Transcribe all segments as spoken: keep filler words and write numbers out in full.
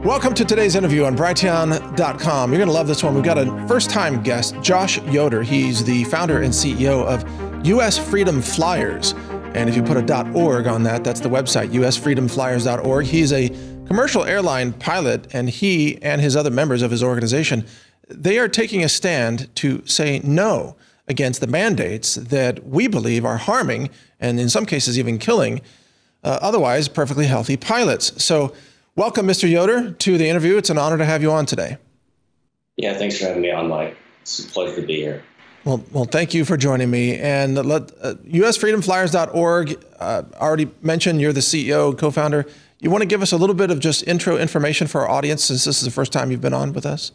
Welcome to today's interview on Brighteon dot com. You're going to love this one. We've got a first-time guest, Josh Yoder. He's the founder and C E O of U S Freedom Flyers. And if you put a .org on that, that's the website, U S freedom flyers dot org. He's a commercial airline pilot, and he and his other members of his organization, they are taking a stand to say no against the mandates that we believe are harming, and in some cases even killing, uh, otherwise perfectly healthy pilots. So welcome, Mister Yoder, to the interview. It's an honor to have you on today. Yeah, thanks for having me on, Mike. It's a pleasure to be here. Well, well, thank you for joining me. And let, uh, U S freedom flyers dot org, uh, already mentioned you're the C E O, co-founder. You want to give us a little bit of just intro information for our audience, since this is the first time you've been on with us?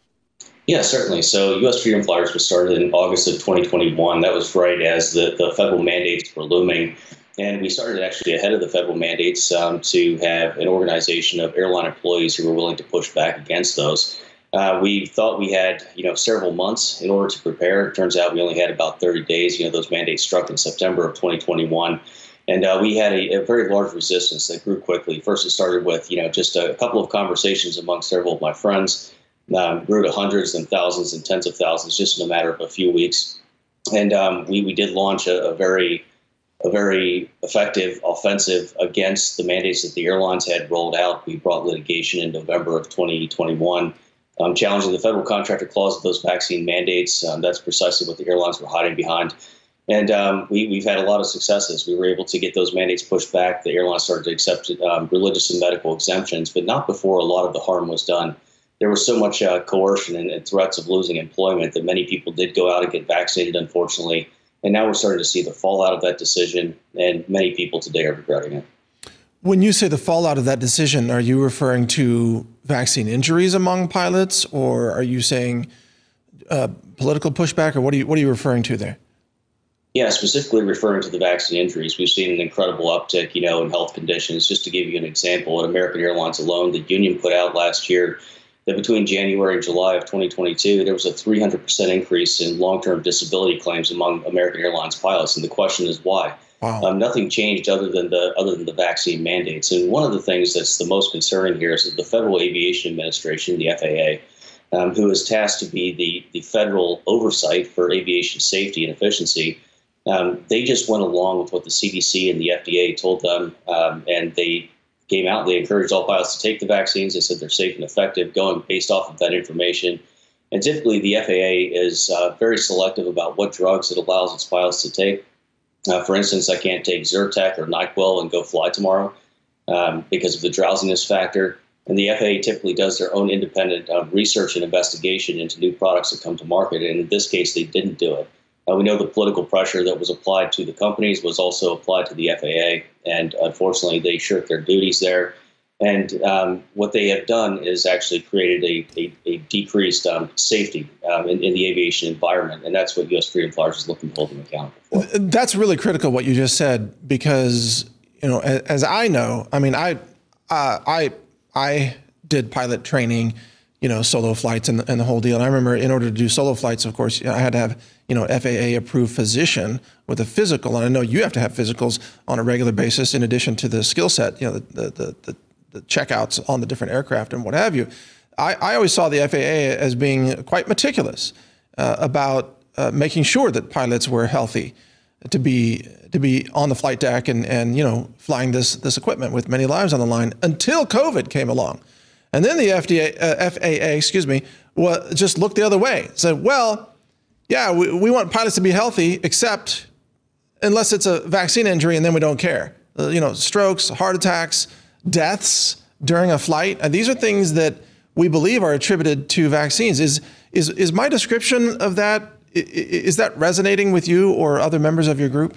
Yeah, certainly. So U S Freedom Flyers was started in August of twenty twenty-one. That was right as the, the federal mandates were looming. And we started actually ahead of the federal mandates um, to have an organization of airline employees who were willing to push back against those. Uh, we thought we had, you know, several months in order to prepare. It turns out we only had about thirty days. You know, those mandates struck in September of twenty twenty-one. And uh, we had a, a very large resistance that grew quickly. First, it started with, you know, just a couple of conversations among several of my friends, um, grew to hundreds and thousands and tens of thousands just in a matter of a few weeks. And um, we, we did launch a, a very a very effective offensive against the mandates that the airlines had rolled out. We brought litigation in November of twenty twenty-one, um, challenging the federal contractor clause of those vaccine mandates. Um, that's precisely what the airlines were hiding behind. And um, we, we've had a lot of successes. We were able to get those mandates pushed back. The airlines started to accept um, religious and medical exemptions, but not before a lot of the harm was done. There was so much uh, coercion and, and threats of losing employment that many people did go out and get vaccinated, unfortunately. And now we're starting to see the fallout of that decision, and many people today are regretting it. When you say the fallout of that decision, are you referring to vaccine injuries among pilots, or are you saying uh, political pushback, or what are you what are you referring to there? Yeah, specifically referring to the vaccine injuries. We've seen an incredible uptick, you know, in health conditions. Just to give you an example, at American Airlines alone, the union put out last year that between January and July of twenty twenty-two, there was a three hundred percent increase in long-term disability claims among American Airlines pilots. And the question is why? Wow. Um, nothing changed other than the other than the vaccine mandates. And one of the things that's the most concerning here is that the Federal Aviation Administration, the F A A, um, who is tasked to be the, the federal oversight for aviation safety and efficiency, um, they just went along with what the C D C and the F D A told them, um, and they came out, they encouraged all pilots to take the vaccines. They said they're safe and effective, going based off of that information. And typically the F A A is uh, very selective about what drugs it allows its pilots to take. Uh, for instance, I can't take Zyrtec or NyQuil and go fly tomorrow um, because of the drowsiness factor. And the F A A typically does their own independent uh, research and investigation into new products that come to market. And in this case, they didn't do it. Uh, we know the political pressure that was applied to the companies was also applied to the F A A, and unfortunately, they shirked their duties there. And um, what they have done is actually created a, a, a decreased um, safety um, in, in the aviation environment, and that's what U S Freedom Flyers is looking to hold them accountable for. That's really critical what you just said, because you know, as, as I know, I mean, I uh, I I did pilot training, you know, solo flights and the, and the whole deal. And I remember in order to do solo flights, of course, I had to have, you know, F A A approved physician with a physical. And I know you have to have physicals on a regular basis in addition to the skill set, you know, the, the, the, the checkouts on the different aircraft and what have you. I, I always saw the F A A as being quite meticulous uh, about uh, making sure that pilots were healthy to be to be on the flight deck and, and you know, flying this this equipment with many lives on the line until COVID came along. And then the F D A, uh, F A A, excuse me, well, just looked the other way. Said, well, yeah, we, we want pilots to be healthy, except unless it's a vaccine injury, and then we don't care. Uh, you know, strokes, heart attacks, deaths during a flight. And these are things that we believe are attributed to vaccines. Is is is my description of that, is that resonating with you or other members of your group?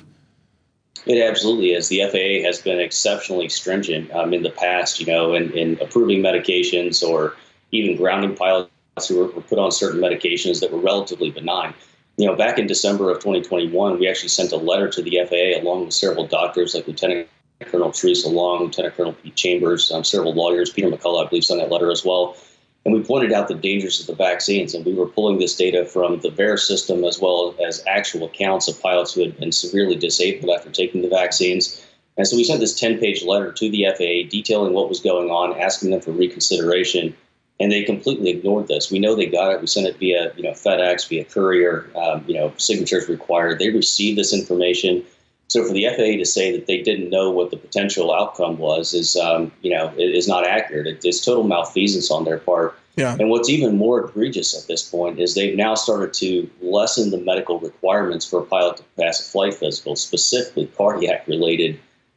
It absolutely is. The F A A has been exceptionally stringent um, in the past, you know, in, in approving medications or even grounding pilots who were, were put on certain medications that were relatively benign. You know, back in December of twenty twenty-one, we actually sent a letter to the F A A along with several doctors like Lieutenant Colonel Teresa Long, Lieutenant Colonel Pete Chambers, um, several lawyers, Peter McCullough, I believe, sent that letter as well. And we pointed out the dangers of the vaccines, and we were pulling this data from the V A E R system as well as actual accounts of pilots who had been severely disabled after taking the vaccines. And so we sent this ten-page letter to the F A A detailing what was going on, asking them for reconsideration, and they completely ignored this. We know they got it. We sent it via, you know, FedEx, via courier, um, you know, signatures required. They received this information. So for the F A A to say that they didn't know what the potential outcome was is, um, you know, is not accurate. It, it's total malfeasance on their part. Yeah. And what's even more egregious at this point is they've now started to lessen the medical requirements for a pilot to pass a flight physical, specifically cardiac-related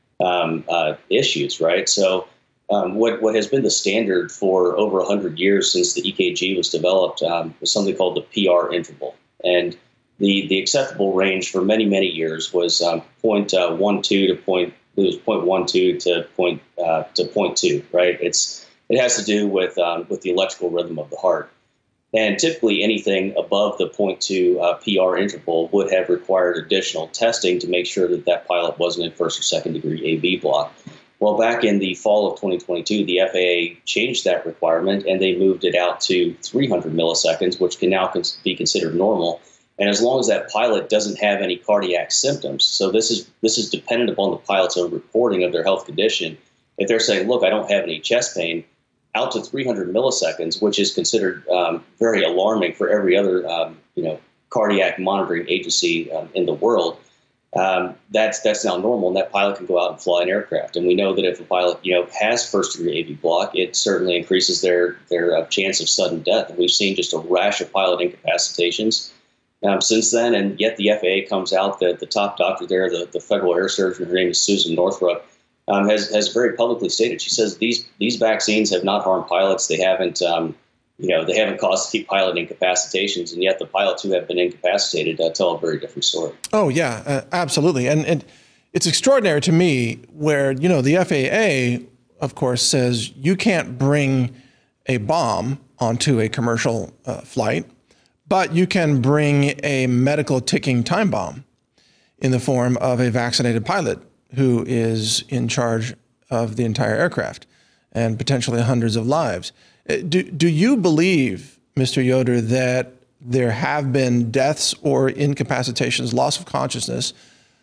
um, uh, issues, right? So um, what, what has been the standard for over one hundred years since the E K G was developed um, was something called the P R interval. And the, the acceptable range for many, many years was um, zero point one two to point, it was zero point one two to point, uh, to zero point two, right? It's It has to do with um, with the electrical rhythm of the heart. And typically anything above the zero point two uh, P R interval would have required additional testing to make sure that that pilot wasn't in first or second degree A V block. Well, back in the fall of twenty twenty-two, the F A A changed that requirement and they moved it out to three hundred milliseconds, which can now cons- be considered normal. And as long as that pilot doesn't have any cardiac symptoms, so this is this is dependent upon the pilot's own reporting of their health condition. If they're saying, look, I don't have any chest pain, out to three hundred milliseconds, which is considered um, very alarming for every other um, you know, cardiac monitoring agency um, in the world, um, that's that's now normal, and that pilot can go out and fly an aircraft. And we know that if a pilot you know has first-degree A V block, it certainly increases their their uh, chance of sudden death. And we've seen just a rash of pilot incapacitations um, since then, and yet the F A A comes out, that the top doctor there, the, the federal air surgeon, her name is Susan Northrup, Um, has, has very publicly stated. She says these these vaccines have not harmed pilots. They haven't, um, you know, they haven't caused pilot incapacitations, and yet the pilots who have been incapacitated uh, tell a very different story. Oh yeah, uh, absolutely, and and it's extraordinary to me where you know the F A A, of course, says you can't bring a bomb onto a commercial uh, flight, but you can bring a medical ticking time bomb in the form of a vaccinated pilot who is in charge of the entire aircraft and potentially hundreds of lives. Do, do you believe, Mister Yoder, that there have been deaths or incapacitations, loss of consciousness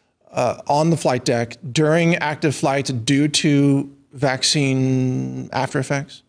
uh, on the flight deck during active flights due to vaccine after effects?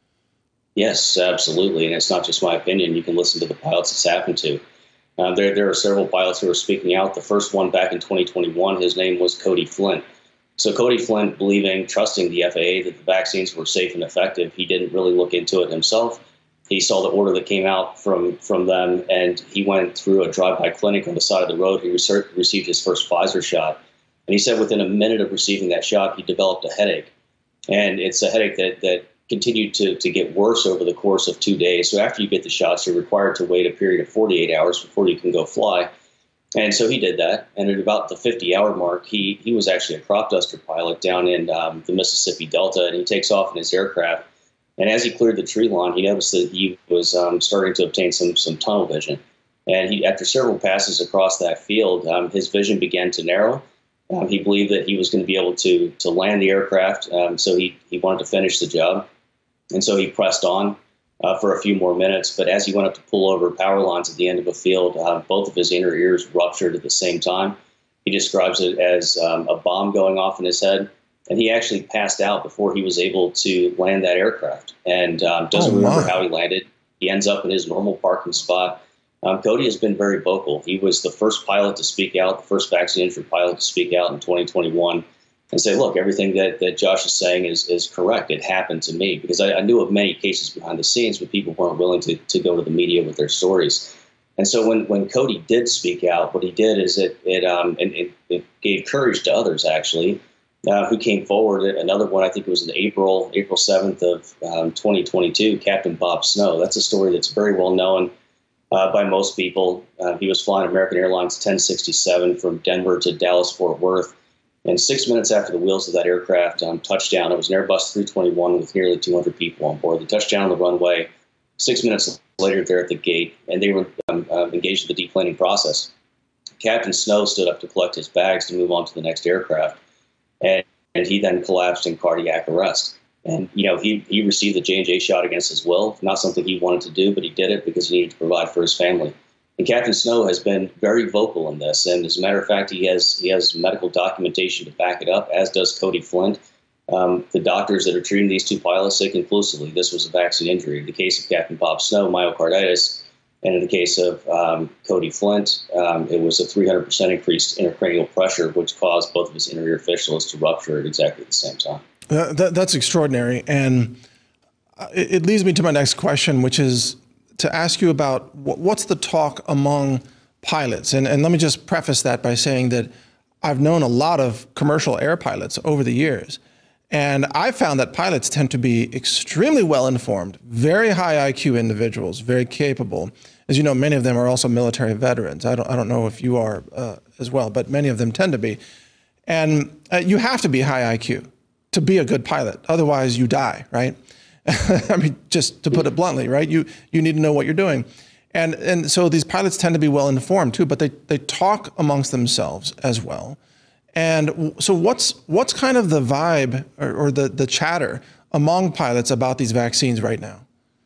Yes, absolutely. And it's not just my opinion. You can listen to the pilots it's happened to. Uh, there, there are several pilots who are speaking out. The first one back in twenty twenty-one, his name was Cody Flint. So Cody Flint, believing, trusting the F A A that the vaccines were safe and effective, he didn't really look into it himself. He saw the order that came out from, from them, and he went through a drive-by clinic on the side of the road. He research, received his first Pfizer shot. And he said within a minute of receiving that shot, he developed a headache. And it's a headache that, that continued to, to get worse over the course of two days. So after you get the shots, you're required to wait a period of forty-eight hours before you can go fly. And so he did that. And at about the fifty-hour mark, he he was actually a crop duster pilot down in um, the Mississippi Delta, and he takes off in his aircraft. And as he cleared the tree line, he noticed that he was um, starting to obtain some some tunnel vision. And he, after several passes across that field, um, his vision began to narrow. Um, he believed that he was going to be able to to land the aircraft, um, so he, he wanted to finish the job. And so he pressed on uh, for a few more minutes. But as he went up to pull over power lines at the end of a field, uh, both of his inner ears ruptured at the same time. He describes it as um, a bomb going off in his head. And he actually passed out before he was able to land that aircraft, and um, doesn't oh, remember how he landed. He ends up in his normal parking spot. Um, Cody has been very vocal. He was the first pilot to speak out, the first vaccine-injured pilot to speak out in twenty twenty-one and say, look, everything that, that Josh is saying is, is correct. It happened to me. Because I, I knew of many cases behind the scenes, but people weren't willing to, to go to the media with their stories. And so when, when Cody did speak out, what he did is it, it, um, it, it, it gave courage to others, actually, uh, who came forward. Another one, I think it was in April, April seventh of um, twenty twenty-two, Captain Bob Snow. That's a story that's very well known uh, by most people. Uh, he was flying American Airlines ten sixty-seven from Denver to Dallas-Fort Worth. And six minutes after the wheels of that aircraft um, touched down, it was an Airbus three twenty-one with nearly two hundred people on board. They touched down on the runway. Six minutes later, they're at the gate, and they were um, uh, engaged in the deplaning process. Captain Snow stood up to collect his bags to move on to the next aircraft, and, and he then collapsed in cardiac arrest. And, you know, he, he received the J and J shot against his will, not something he wanted to do, but he did it because he needed to provide for his family. And Captain Snow has been very vocal in this. And as a matter of fact, he has he has medical documentation to back it up, as does Cody Flint. Um, the doctors that are treating these two pilots say conclusively this was a vaccine injury. In the case of Captain Bob Snow, myocarditis. And in the case of um, Cody Flint, um, it was a three hundred percent increased intracranial pressure, which caused both of his inner ear fistulas to rupture at exactly the same time. Uh, that, that's extraordinary. And it, it leads me to my next question, which is to ask you about what's the talk among pilots. And, and let me just preface that by saying that I've known a lot of commercial air pilots over the years. And I found that pilots tend to be extremely well-informed, very high I Q individuals, very capable. As you know, many of them are also military veterans. I don't, I don't know if you are uh, as well, but many of them tend to be. And uh, you have to be high I Q to be a good pilot. Otherwise, you die, right? I mean, just to put it bluntly, right? You you need to know what you're doing. And and so these pilots tend to be well-informed too, but they, they talk amongst themselves as well. And so what's what's kind of the vibe or, or the, the chatter among pilots about these vaccines right now?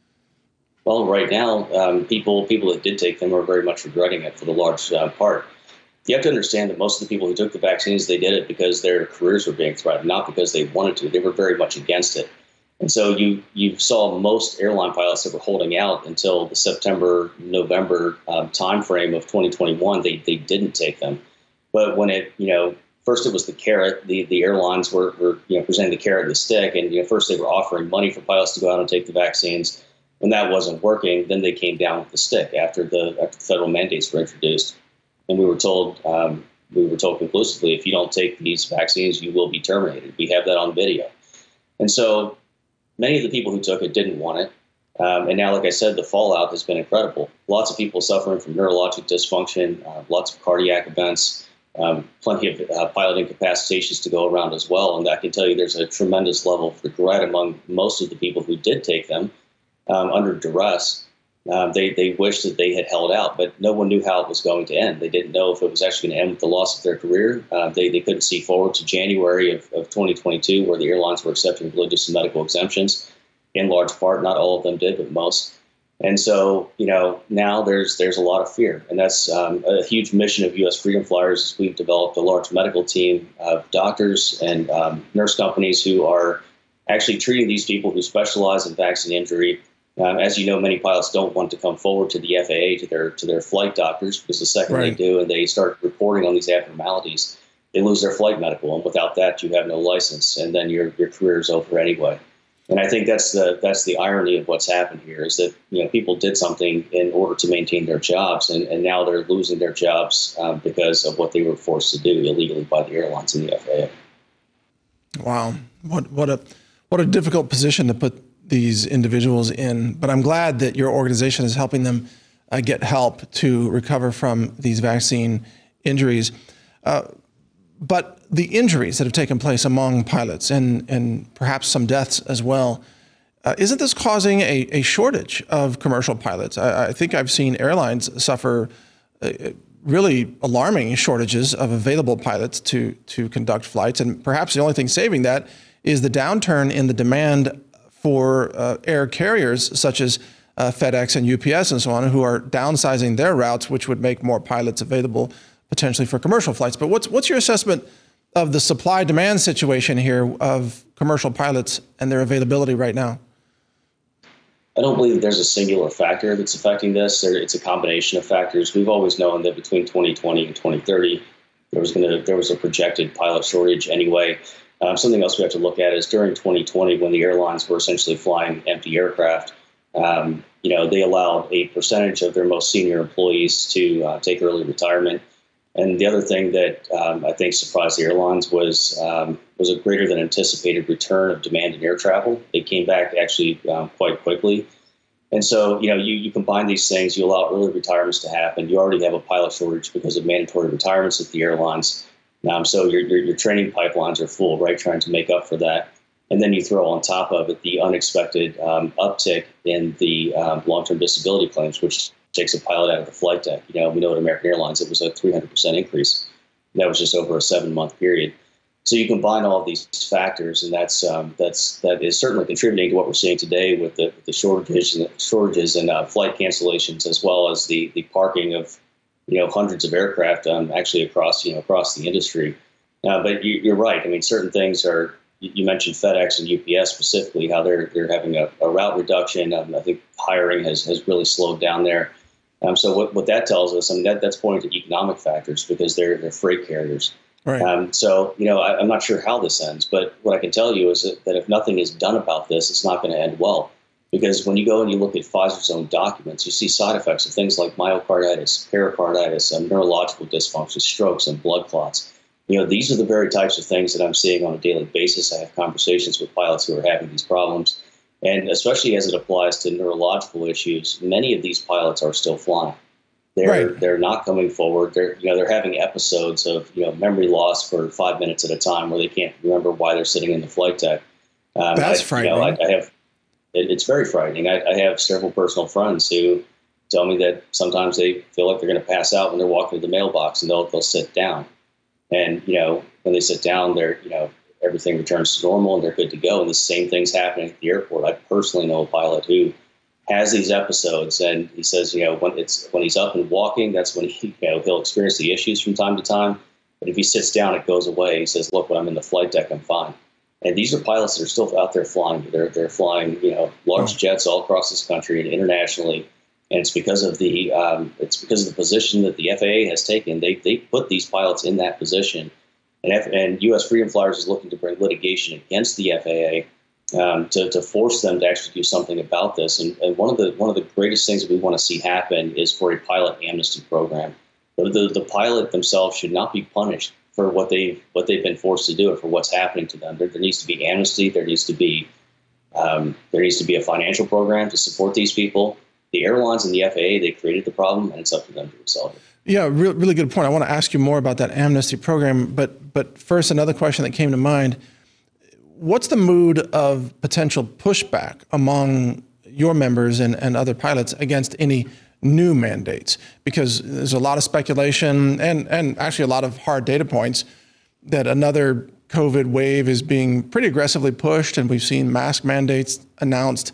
Well, right now, um, people people that did take them are very much regretting it for the large uh, part. You have to understand that most of the people who took the vaccines, they did it because their careers were being threatened, not because they wanted to. They were very much against it. And so you you saw most airline pilots that were holding out until the September, November um, timeframe of twenty twenty-one. They they didn't take them. But when it, you know, first it was the carrot. The the airlines were, were you know presenting the carrot and the stick. And you know first they were offering money for pilots to go out and take the vaccines. When that wasn't working, then they came down with the stick after the, after the federal mandates were introduced. And we were told um, we were told conclusively, if you don't take these vaccines, you will be terminated. We have that on video. And so many of the people who took it didn't want it. Um, and now, like I said, the fallout has been incredible. Lots of people suffering from neurologic dysfunction, uh, lots of cardiac events, um, plenty of uh, pilot incapacitations to go around as well. And I can tell you there's a tremendous level of regret among most of the people who did take them um, under duress. Um, they, they wished that they had held out, but no one knew how it was going to end. They didn't know if it was actually going to end with the loss of their career. Uh, they, they couldn't see forward to January of, of twenty twenty-two, where the airlines were accepting religious and medical exemptions, in large part. Not all of them did, but most. And so, you know, now there's there's a lot of fear. And that's um, a huge mission of U S Freedom Flyers. We've developed a large medical team of doctors and um, nurse companies who are actually treating these people who specialize in vaccine injury. Um, as you know, many pilots don't want to come forward to the F A A, to their to their flight doctors, because the second right. they do and they start reporting on these abnormalities, they lose their flight medical. And without that, you have no license, and then your your career is over anyway. And I think that's the that's the irony of what's happened here, is that you know people did something in order to maintain their jobs, and, and now they're losing their jobs um, because of what they were forced to do illegally by the airlines and the F A A. Wow, what what a what a difficult position to put these individuals in, but I'm glad that your organization is helping them uh, get help to recover from these vaccine injuries. Uh, but the injuries that have taken place among pilots and, and perhaps some deaths as well, uh, isn't this causing a, a shortage of commercial pilots? I, I think I've seen airlines suffer uh, really alarming shortages of available pilots to, to conduct flights. And perhaps the only thing saving that is the downturn in the demand for uh, air carriers such as uh, FedEx and U P S and so on, who are downsizing their routes, which would make more pilots available potentially for commercial flights. But what's what's your assessment of the supply-demand situation here of commercial pilots and their availability right now? I don't believe there's a singular factor that's affecting this. It's a combination of factors. We've always known that between twenty twenty and twenty thirty, there was going to there was a projected pilot shortage anyway. Um, something else we have to look at is during twenty twenty, when the airlines were essentially flying empty aircraft, um, you know, they allowed a percentage of their most senior employees to uh, take early retirement. And the other thing that um, I think surprised the airlines was um, was a greater than anticipated return of demand in air travel. It came back actually um, quite quickly. And so, you know, you, you combine these things, you allow early retirements to happen. You already have a pilot shortage because of mandatory retirements at the airlines. Um, so your, your your training pipelines are full, right, trying to make up for that. And then you throw on top of it the unexpected um, uptick in the um, long-term disability claims, which takes a pilot out of the flight deck. You know, we know at American Airlines it was a three hundred percent increase. That was just over a seven-month period. So you combine all of these factors, and that's um, that's that is certainly contributing to what we're seeing today with the the shortages and shortages and uh, flight cancellations, as well as the the parking of you know hundreds of aircraft um, actually across you know across the industry. Uh, but you, you're right. I mean, certain things are. You mentioned FedEx and U P S specifically, how they're they're having a, a route reduction. Um, I think hiring has has really slowed down there. Um, so what, what that tells us, I mean, that, that's pointing to economic factors because they're they're freight carriers. Right. Um, so, you know, I, I'm not sure how this ends, but what I can tell you is that, that if nothing is done about this, it's not going to end well. Because when you go and you look at Pfizer's own documents, you see side effects of things like myocarditis, pericarditis, um, neurological dysfunction, strokes, and blood clots. You know, these are the very types of things that I'm seeing on a daily basis. I have conversations with pilots who are having these problems. And especially as it applies to neurological issues, many of these pilots are still flying. They're right. they're not coming forward. They're you know they're having episodes of you know memory loss for five minutes at a time where they can't remember why they're sitting in the flight deck. Um, That's I, frightening. You know, I, I have it, it's very frightening. I, I have several personal friends who tell me that sometimes they feel like they're going to pass out when they're walking to the mailbox, and they'll they'll sit down. And you know when they sit down, they're you know. everything returns to normal and they're good to go. And the same thing's happening at the airport. I personally know a pilot who has these episodes, and he says, you know, when it's when he's up and walking, that's when he, you know, he'll experience the issues from time to time. But if he sits down, it goes away. He says, look, when I'm in the flight deck, I'm fine. And these are pilots that are still out there flying. They're they're flying, you know, large jets all across this country and internationally. And it's because of the um, it's because of the position that the F A A has taken. They they put these pilots in that position. And, F- and U S Freedom Flyers is looking to bring litigation against the F A A um, to, to force them to actually do something about this. And, and one of the one of the greatest things that we want to see happen is for a pilot amnesty program. The, the, the pilot themselves should not be punished for what they what they've been forced to do or for what's happening to them. There, there needs to be amnesty. There needs to be um, there needs to be a financial program to support these people. The airlines and the F A A, they created the problem, and it's up to them to resolve it. Yeah, re- really good point. I want to ask you more about that amnesty program, but but first, another question that came to mind. What's the mood of potential pushback among your members and, and other pilots against any new mandates? Because there's a lot of speculation and, and actually a lot of hard data points that another COVID wave is being pretty aggressively pushed, and we've seen mask mandates announced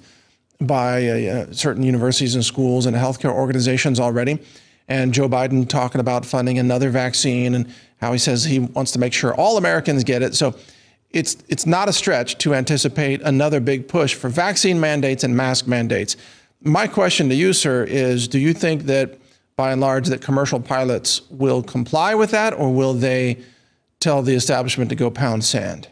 by uh, certain universities and schools and healthcare organizations already. And Joe Biden talking about funding another vaccine and how he says he wants to make sure all Americans get it. So it's it's not a stretch to anticipate another big push for vaccine mandates and mask mandates. My question to you, sir, is do you think that by and large that commercial pilots will comply with that, or will they tell the establishment to go pound sand?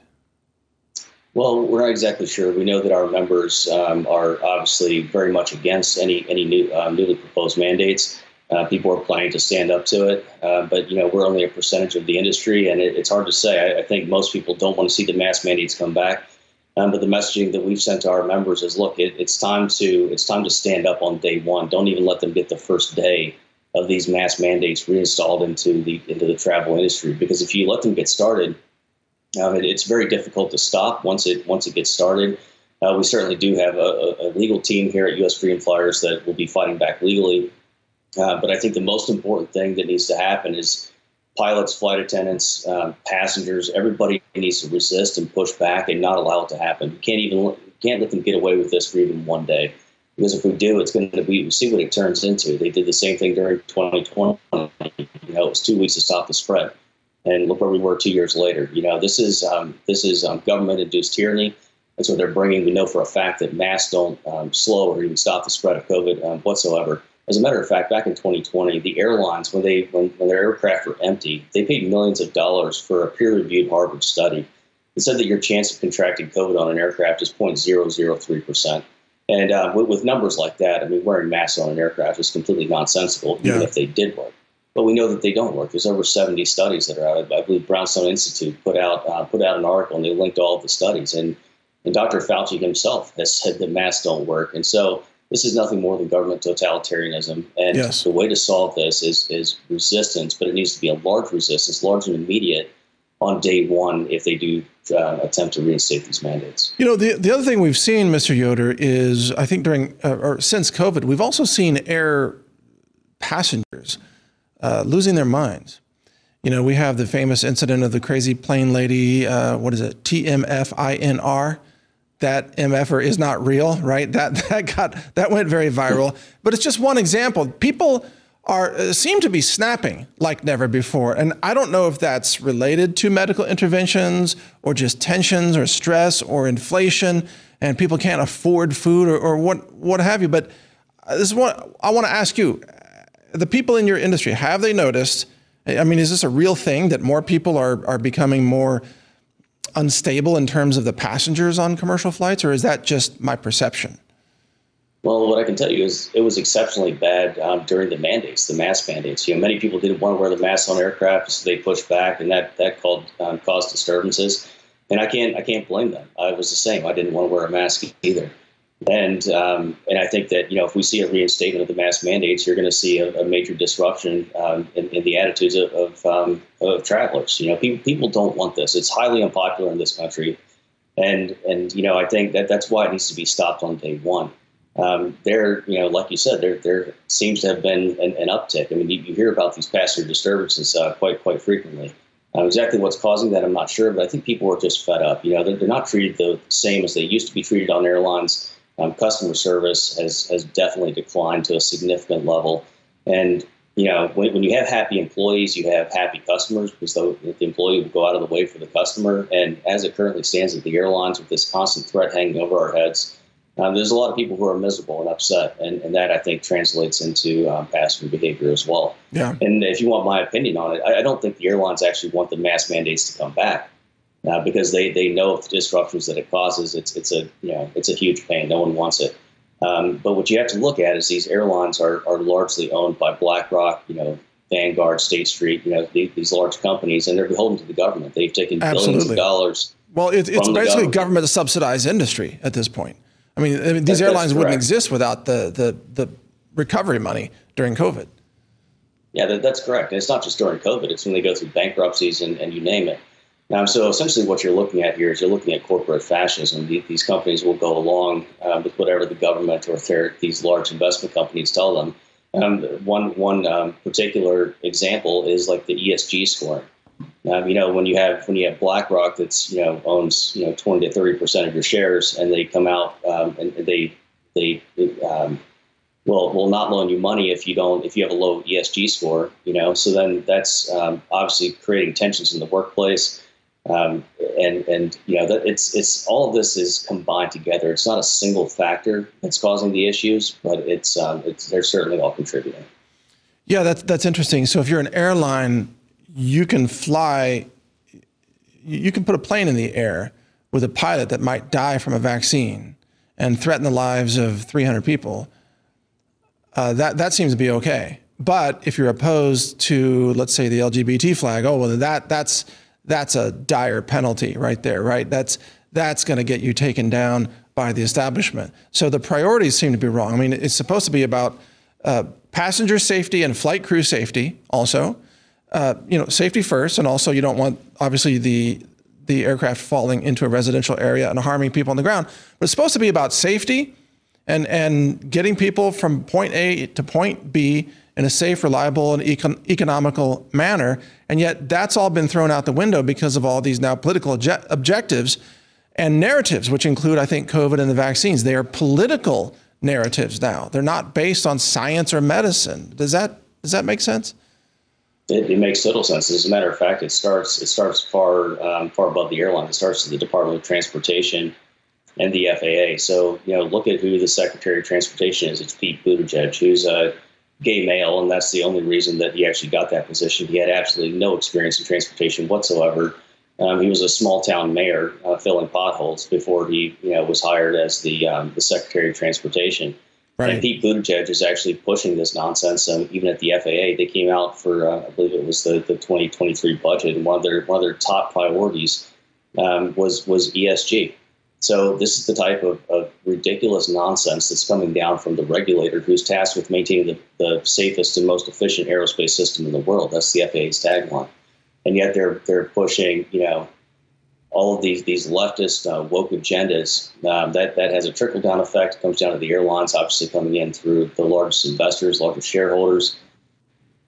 Well, we're not exactly sure. We know that our members um, are obviously very much against any any new um, newly proposed mandates. Uh, people are planning to stand up to it, uh, but you know we're only a percentage of the industry, and it, it's hard to say. I, I think most people don't want to see the mask mandates come back, um, but the messaging that we've sent to our members is: look, it, it's time to it's time to stand up on day one. Don't even let them get the first day of these mask mandates reinstalled into the into the travel industry, because if you let them get started, um, it, it's very difficult to stop once it once it gets started. Uh, we certainly do have a, a legal team here at U S Freedom Flyers that will be fighting back legally. Uh, but I think the most important thing that needs to happen is pilots, flight attendants, um, passengers, everybody needs to resist and push back and not allow it to happen. You can't even you can't let them get away with this for even one day, because if we do, it's going to be, we see what it turns into. They did the same thing during twenty twenty. You know, it was two weeks to stop the spread, and look where we were two years later. You know, this is um, this is um, government-induced tyranny. That's what they're bringing. We know for a fact that masks don't um, slow or even stop the spread of COVID um, whatsoever. As a matter of fact, back in twenty twenty, the airlines, when they when, when their aircraft were empty, they paid millions of dollars for a peer-reviewed Harvard study. It said that your chance of contracting COVID on an aircraft is zero point zero zero three percent. And uh, with, with numbers like that, I mean, wearing masks on an aircraft is completely nonsensical, even yeah. if they did work. But we know that they don't work. There's over seventy studies that are out. I believe Brownstone Institute put out uh, put out an article, and they linked all of the studies. And, and Doctor Fauci himself has said that masks don't work. And so this is nothing more than government totalitarianism. And yes. the way to solve this is is resistance, but it needs to be a large resistance, large and immediate on day one if they do uh, attempt to reinstate these mandates. You know, the the other thing we've seen, Mister Yoder, is I think during uh, or since COVID, we've also seen air passengers uh, losing their minds. You know, we have the famous incident of the crazy plane lady, uh, what is it, T M F I N R? That M F R is not real, right? That that got that went very viral. But it's just one example. People are uh, seem to be snapping like never before. And I don't know if that's related to medical interventions or just tensions or stress or inflation and people can't afford food or, or what what have you. But this is what I want to ask you. The people in your industry, have they noticed? I mean, is this a real thing that more people are are becoming more unstable in terms of the passengers on commercial flights, or is that just my perception? Well, what I can tell you is it was exceptionally bad um, during the mandates, the mask mandates. You know, many people didn't want to wear the masks on aircraft, so they pushed back, and that that called, um, caused disturbances. And I can't I can't blame them. I was the same. I didn't want to wear a mask either. And um, and I think that, you know, if we see a reinstatement of the mask mandates, you're going to see a, a major disruption um, in, in the attitudes of of, um, of travelers. You know, people people don't want this. It's highly unpopular in this country, and and you know, I think that that's why it needs to be stopped on day one. Um, there, you know, like you said, there there seems to have been an, an uptick. I mean, you, you hear about these passenger disturbances uh, quite quite frequently. Uh, exactly what's causing that, I'm not sure, but I think people are just fed up. You know, they're, they're not treated the same as they used to be treated on airlines. Um, customer service has has definitely declined to a significant level, and you know, when, when you have happy employees, you have happy customers, because the, the employee will go out of the way for the customer. And as it currently stands at the airlines, with this constant threat hanging over our heads, Um, there's a lot of people who are miserable and upset, and, and that, I think, translates into um, passenger behavior as well. Yeah. And if you want my opinion on it, I, I don't think the airlines actually want the mask mandates to come back, uh, because they, they know the disruptions that it causes. It's it's a you know it's a huge pain. No one wants it. Um, but what you have to look at is these airlines are are largely owned by BlackRock, you know, Vanguard, State Street, you know, these, these large companies, and they're beholden to the government. They've taken billions Absolutely. of dollars. Well, it, it's from basically government. government subsidized industry at this point. I mean, I mean these That, airlines wouldn't correct. exist without the, the, the recovery money during COVID. Yeah, that, that's correct. And it's not just during COVID. It's when they go through bankruptcies and, and you name it. Um, so essentially what you're looking at here is you're looking at corporate fascism. The, these companies will go along uh, with whatever the government or their, these large investment companies tell them. Um, one one um, particular example is like the E S G scoring. Um, you know, when you have when you have BlackRock that's you know owns you know twenty to thirty percent of your shares, and they come out um, and they they um, will will not loan you money if you don't if you have a low E S G score. You know, so then that's um, obviously creating tensions in the workplace, um, and and you know that it's it's all of this is combined together. It's not a single factor that's causing the issues, but it's um, it's they're certainly all contributing. Yeah, that's that's interesting. So if you're an airline, you can fly, you can put a plane in the air with a pilot that might die from a vaccine and threaten the lives of three hundred people. Uh, that that seems to be okay. But if you're opposed to, let's say, the L G B T flag, oh well, that that's that's a dire penalty right there, right? That's that's going to get you taken down by the establishment. So the priorities seem to be wrong. I mean, it's supposed to be about uh, passenger safety and flight crew safety also. Uh, you know, safety first, and also you don't want, obviously, the the aircraft falling into a residential area and harming people on the ground. But it's supposed to be about safety and and getting people from point A to point B in a safe, reliable, and econ- economical manner. And yet that's all been thrown out the window because of all these now political obje- objectives and narratives, which include, I think, COVID and the vaccines. They are political narratives now. They're not based on science or medicine. Does that does that make sense? It, it makes total sense. As a matter of fact, it starts it starts far um, far above the airline. It starts at the Department of Transportation and the F A A. So, you know, look at who the Secretary of Transportation is. It's Pete Buttigieg, who's a gay male, and that's the only reason that he actually got that position. He had absolutely no experience in transportation whatsoever. Um, he was a small town mayor uh, filling potholes before he, you know, was hired as the um, the Secretary of Transportation. Right. And Pete Buttigieg is actually pushing this nonsense. Um, even at the F A A, they came out for, uh, I believe it was the, the twenty twenty-three budget, and one of their one of their top priorities um, was was E S G. So this is the type of, of ridiculous nonsense that's coming down from the regulator, who's tasked with maintaining the, the safest and most efficient aerospace system in the world. That's the F A A's tagline, and yet they're they're pushing, you know, all of these these leftist uh, woke agendas. Um, that that has a trickle down effect. It comes down to the airlines, obviously coming in through the largest investors, largest shareholders,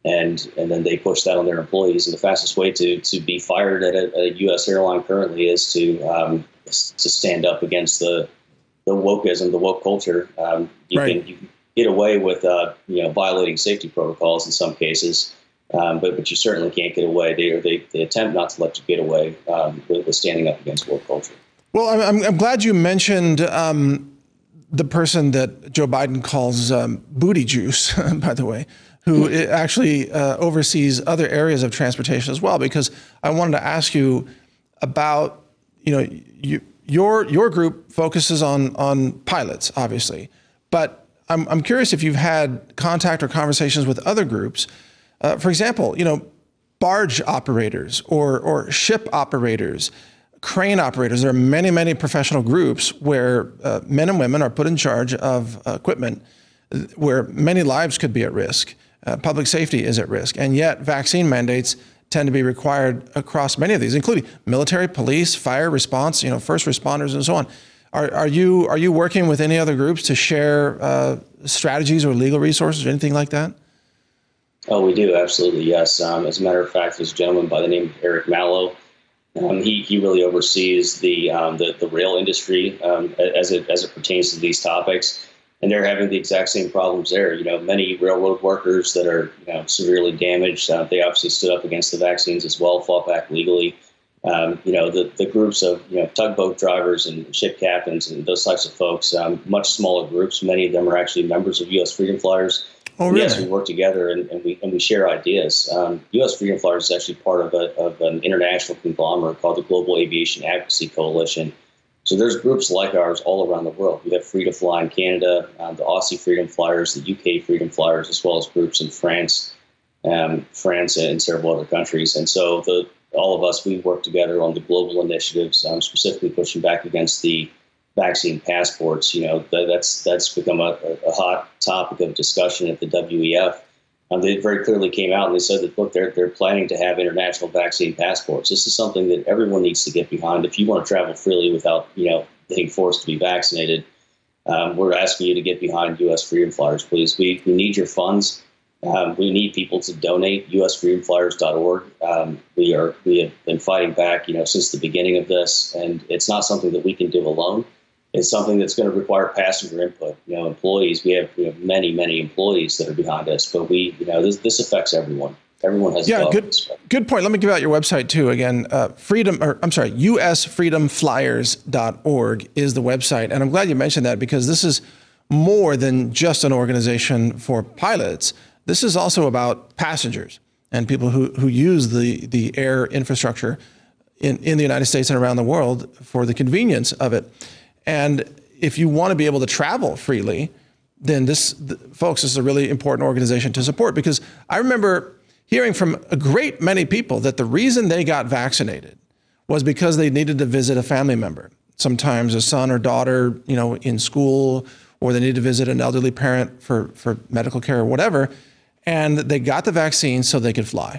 and and then they push that on their employees. And the fastest way to to be fired at a, a U S airline currently is to um, to stand up against the the wokeism, the woke culture. Um, you right. can you can get away with uh, you know violating safety protocols in some cases, um, but but you certainly can't get away. They they they attempt not to let you get away um, with, with standing up against woke culture. Well, I'm I'm glad you mentioned um, the person that Joe Biden calls um, booty juice, by the way, who actually uh, oversees other areas of transportation as well, because I wanted to ask you about, you know, you, your your group focuses on on pilots, obviously, but I'm I'm curious if you've had contact or conversations with other groups, uh, for example, you know, barge operators or or ship operators, crane operators. There are many, many professional groups where uh, men and women are put in charge of uh, equipment where many lives could be at risk. Uh, public safety is at risk. And yet vaccine mandates tend to be required across many of these, including military, police, fire response, you know, first responders, and so on. Are, are you are you working with any other groups to share uh, strategies or legal resources or anything like that? Oh, we do. Absolutely. Yes. Um, as a matter of fact, this gentleman by the name of Eric Mallow, Um, he, he really oversees the um, the, the rail industry um, as it as it pertains to these topics, and they're having the exact same problems there. You know, many railroad workers that are you know, severely damaged. Uh, they obviously stood up against the vaccines as well, fought back legally. Um, you know, the the groups of you know tugboat drivers and ship captains and those types of folks, um, much smaller groups. Many of them are actually members of U S Freedom Flyers. Oh, really? Yes, we work together and, and we and we share ideas. Um, U S Freedom Flyers is actually part of a of an international conglomerate called the Global Aviation Advocacy Coalition. So there's groups like ours all around the world. We have Free to Fly in Canada, um, the Aussie Freedom Flyers, the U K Freedom Flyers, as well as groups in France, um, France and several other countries. And so the all of us, we work together on the global initiatives, um, specifically pushing back against the vaccine passports. You know, that, that's that's become a, a hot topic of discussion at the W E F. Um, they very clearly came out and they said that, look, they're, they're planning to have international vaccine passports. This is something that everyone needs to get behind. If you want to travel freely without, you know, being forced to be vaccinated, um, we're asking you to get behind U S Freedom Flyers, please. We, we need your funds. Um, we need people to donate. U S freedom flyers dot org. Um, we are we have been fighting back, you know, since the beginning of this, and it's not something that we can do alone. It's something that's going to require passenger input. You know, employees. We have, we have many, many employees that are behind us, but we, you know, this this affects everyone. Everyone has. Yeah, good. Good point. Let me give out your website too. Again, uh, freedom, or I'm sorry, U S freedom flyers dot org is the website, and I'm glad you mentioned that because this is more than just an organization for pilots. This is also about passengers and people who who use the the air infrastructure in in the United States and around the world for the convenience of it. And if you want to be able to travel freely, then this, folks, this is a really important organization to support, because I remember hearing from a great many people that the reason they got vaccinated was because they needed to visit a family member, sometimes a son or daughter, you know, in school, or they needed to visit an elderly parent for, for medical care or whatever. And they got the vaccine so they could fly.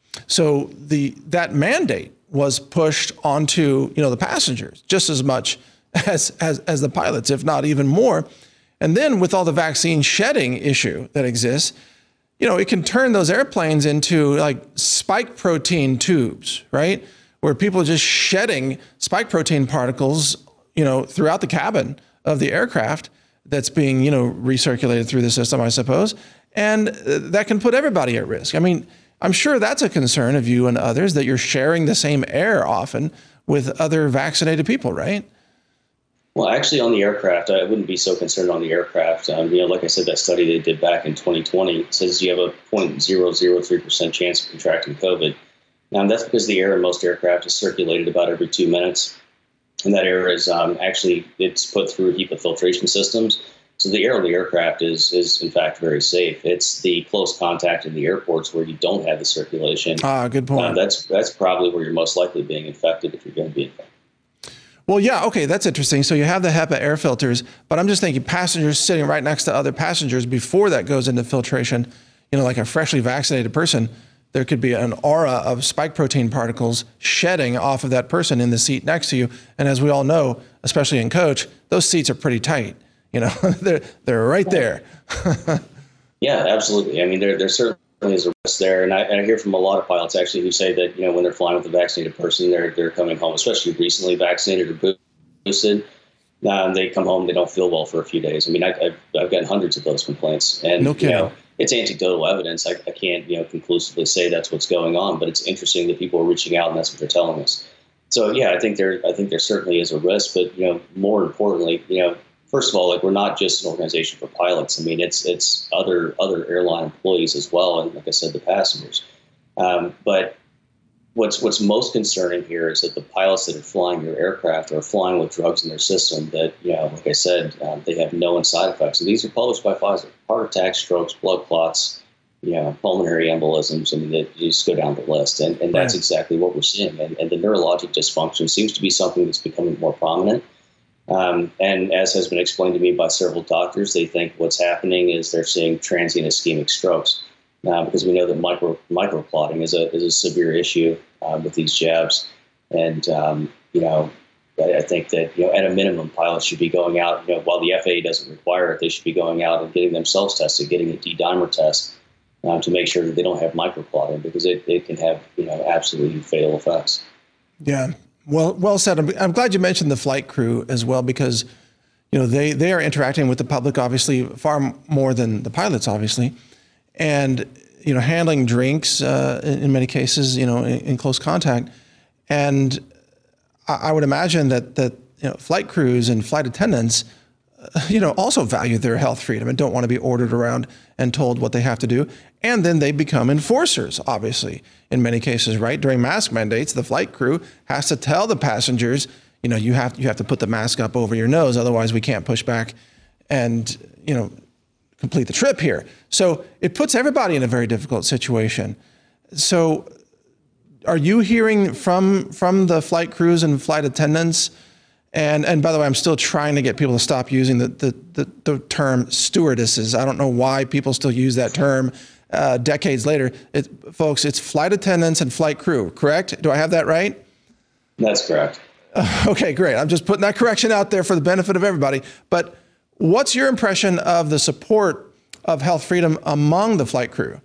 So the that mandate was pushed onto, you know, the passengers just as much as, as, as the pilots, if not even more. And then with all the vaccine shedding issue that exists, you know, it can turn those airplanes into like spike protein tubes, right? Where people are just shedding spike protein particles, you know, throughout the cabin of the aircraft that's being, you know, recirculated through the system, I suppose. And that can put everybody at risk. I mean, I'm sure that's a concern of you and others, that you're sharing the same air often with other vaccinated people, right? Well, actually, on the aircraft, I wouldn't be so concerned on the aircraft. Um, you know, like I said, that study they did back in twenty twenty says you have a zero point zero zero three percent chance of contracting COVID. Now, that's because the air in most aircraft is circulated about every two minutes. And that air is um, actually, it's put through HEPA filtration systems. So the air on the aircraft is, is in fact, very safe. It's the close contact in the airports where you don't have the circulation. Ah, good point. Uh, that's, that's probably where you're most likely being infected if you're going to be infected. Well, yeah, okay, that's interesting. So you have the HEPA air filters, but I'm just thinking passengers sitting right next to other passengers before that goes into filtration, you know, like a freshly vaccinated person, there could be an aura of spike protein particles shedding off of that person in the seat next to you. And as we all know, especially in coach, those seats are pretty tight. You know, they're they're right there. Yeah, absolutely. I mean, there, there's certainly is a risk there. And I, and I hear from a lot of pilots actually who say that, you know, when they're flying with a vaccinated person, they're, they're coming home, especially recently vaccinated or boosted. Um, they come home, they don't feel well for a few days. I mean, I, I've, I've gotten hundreds of those complaints. And, no kidding. You know, it's anecdotal evidence. I, I can't, you know, conclusively say that's what's going on, but it's interesting that people are reaching out and that's what they're telling us. So, yeah, I think there, I think there certainly is a risk, but, you know, more importantly, you know, first of all, like, we're not just an organization for pilots. I mean, it's, it's other, other airline employees as well. And like I said, the passengers. Um, but what's, what's most concerning here is that the pilots that are flying your aircraft are flying with drugs in their system that, you know, like I said, um, they have known side effects. And these are published by Pfizer: heart attacks, strokes, blood clots, you know, pulmonary embolisms. I mean, they, you just go down the list. And, and that's right. Exactly what we're seeing. And, and the neurologic dysfunction seems to be something that's becoming more prominent. Um, and as has been explained to me by several doctors, they think what's happening is they're seeing transient ischemic strokes, uh, because we know that micro microclotting is a is a severe issue uh, with these jabs. And um, you know, I, I think that, you know, at a minimum, pilots should be going out. You know, while the F A A doesn't require it, they should be going out and getting themselves tested, getting a D-dimer test um, to make sure that they don't have microclotting, because it, it can have, you know, absolutely fatal effects. Yeah. Well, well said. I'm, I'm glad you mentioned the flight crew as well, because, you know, they, they are interacting with the public, obviously, far more than the pilots, obviously. And, you know, handling drinks uh, in, in many cases, you know, in, in close contact. And I, I would imagine that, that, you know, flight crews and flight attendants, uh, you know, also value their health freedom and don't want to be ordered around and told what they have to do. And then they become enforcers, obviously, in many cases, right? During mask mandates, the flight crew has to tell the passengers, you know, you have, you have to put the mask up over your nose, otherwise we can't push back and, you know, complete the trip here. So it puts everybody in a very difficult situation. So are you hearing from, from the flight crews and flight attendants? And, and by the way, I'm still trying to get people to stop using the, the, the, the term stewardesses. I don't know why people still use that term uh, decades later. It, folks, it's flight attendants and flight crew, correct? Do I have that right? That's correct. Uh, okay, great. I'm just putting that correction out there for the benefit of everybody. But what's your impression of the support of health freedom among the flight crew?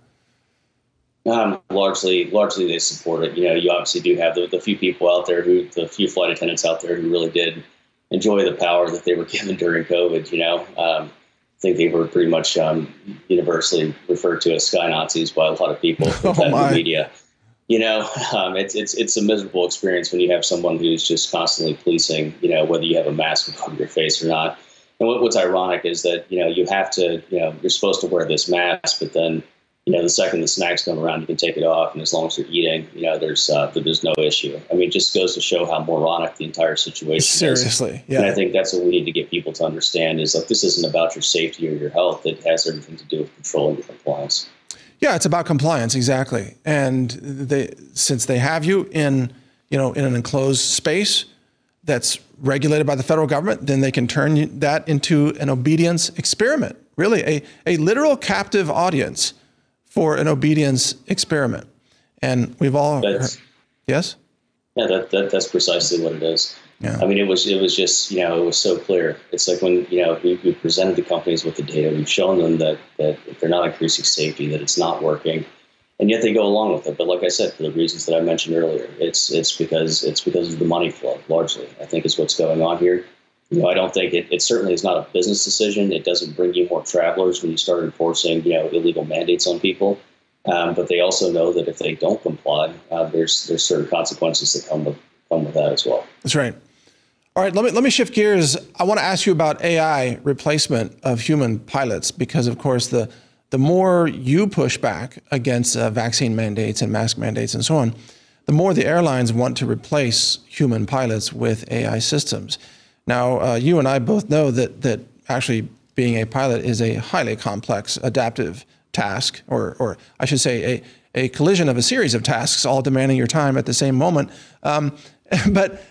Um, largely, largely they support it. You know, you obviously do have the, the few people out there who, the few flight attendants out there who really did enjoy the power that they were given during COVID. You know, um, I think they were pretty much um, universally referred to as sky Nazis by a lot of people in oh the media. You know, um, it's it's it's a miserable experience when you have someone who's just constantly policing, you know, whether you have a mask over your face or not. And what, what's ironic is that, you know, you have to, you know, you're supposed to wear this mask, but then, you know, the second the snacks come around, you can take it off. And as long as you're eating, you know, there's uh, there's no issue. I mean, it just goes to show how moronic the entire situation Seriously, is. Seriously, yeah. And I think that's what we need to get people to understand is like, this isn't about your safety or your health. It has everything to do with controlling your compliance. Yeah, it's about compliance, exactly. And they, since they have you in, you know, in an enclosed space that's regulated by the federal government, then they can turn that into an obedience experiment, really a, a literal captive audience for an obedience experiment. And we've all that's, heard, yes? Yeah, that, that that's precisely what it is. Yeah. I mean, it was it was just, you know, it was so clear. It's like when, you know, we, we presented the companies with the data, we've shown them that, that they're not increasing safety, that it's not working, and yet they go along with it. But like I said, for the reasons that I mentioned earlier, it's it's because it's because of the money flow, largely, I think is what's going on here. You know, I don't think it, it certainly is not a business decision. It doesn't bring you more travelers when you start enforcing, you know, illegal mandates on people. Um, but they also know that if they don't comply, uh, there's there's certain consequences that come with come with that as well. That's right. All right, let me let me shift gears. I want to ask you about A I replacement of human pilots, because of course the the more you push back against uh, vaccine mandates and mask mandates and so on, the more the airlines want to replace human pilots with A I systems. Now, uh, you and I both know that that actually being a pilot is a highly complex adaptive task, or or I should say a a collision of a series of tasks, all demanding your time at the same moment. Um, but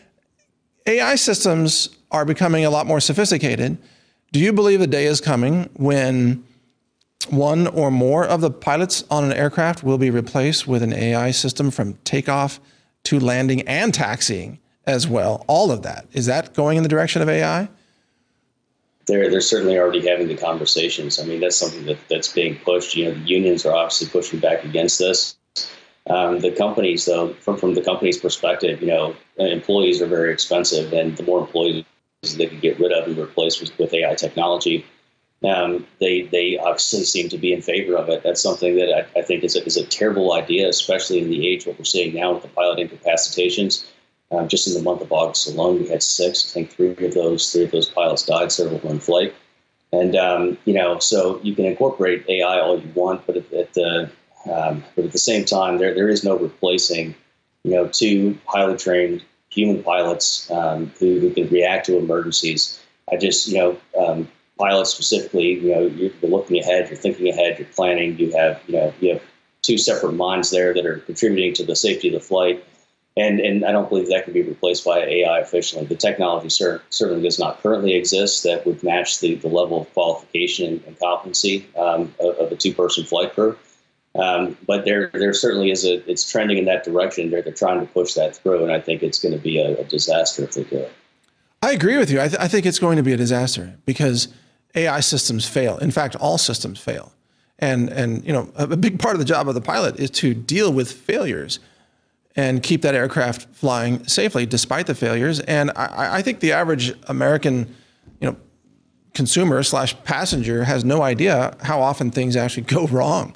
A I systems are becoming a lot more sophisticated. Do you believe the day is coming when one or more of the pilots on an aircraft will be replaced with an A I system from takeoff to landing and taxiing as well? All of that. Is that going in the direction of A I? they're they're certainly already having the conversations. I mean, that's something that, that's being pushed. You know, the unions are obviously pushing back against this. Um, the companies, though, from from the company's perspective, you know, employees are very expensive, and the more employees they can get rid of and replace with, with A I technology, um, they they obviously seem to be in favor of it. That's something that I, I think is a, is a terrible idea, especially in the age what we're seeing now with the pilot incapacitations. Um, just in the month of August alone, we had six. I think three of those three of those pilots died, several were in flight. And um, you know, so you can incorporate A I all you want, but at, at the um, but at the same time, there there is no replacing, you know, two highly trained human pilots um, who, who can react to emergencies. I just, you know, um, pilots specifically, you know, you're looking ahead, you're thinking ahead, you're planning. You have, you know, you have two separate minds there that are contributing to the safety of the flight. And and I don't believe that can be replaced by A I efficiently. The technology cer- certainly does not currently exist that would match the, the level of qualification and competency um, of, of a two-person flight crew. Um, but there there certainly is a, it's trending in that direction. They're, they're trying to push that through, and I think it's going to be a, a disaster if they do it. I agree with you. I, th- I think it's going to be a disaster because A I systems fail. In fact, all systems fail. And, and you know, a, a big part of the job of the pilot is to deal with failures and keep that aircraft flying safely despite the failures. And I, I think the average American, you know, consumer slash passenger has no idea how often things actually go wrong